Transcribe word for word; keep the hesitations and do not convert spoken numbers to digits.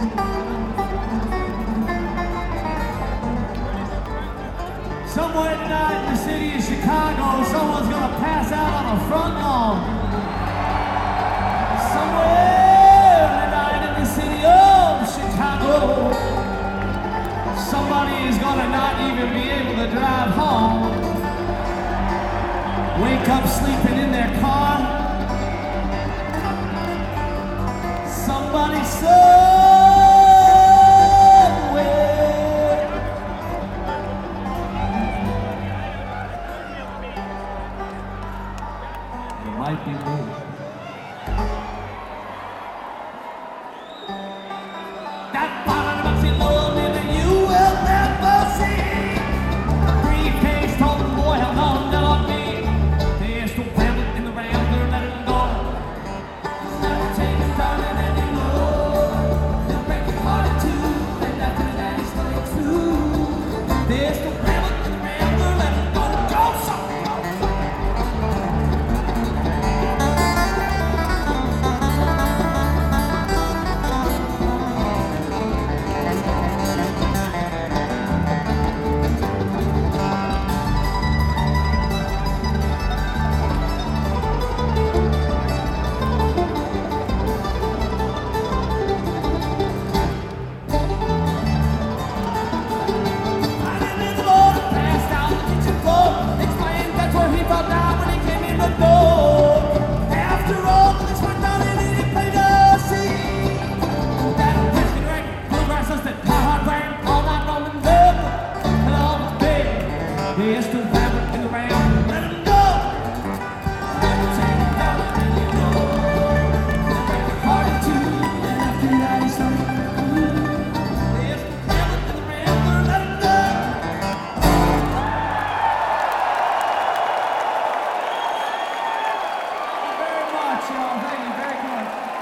Somewhere tonight in the city of Chicago, someone's gonna pass out on the front lawn. Somewhere tonight in the city of Chicago, somebody is gonna not even be able to drive home. Wake up sleeping in their car. Somebody somewhere. It might be me. That bottom of the world that you will never see. Briefcase told the boy how long they'll not be. There's no rabbit in the rambler, let it go. Never take it down in any low. They'll break your heart in two, and after that it's like two. There's no rabbit in the rambler, let it go. Go, son! There's still rabbit in the round.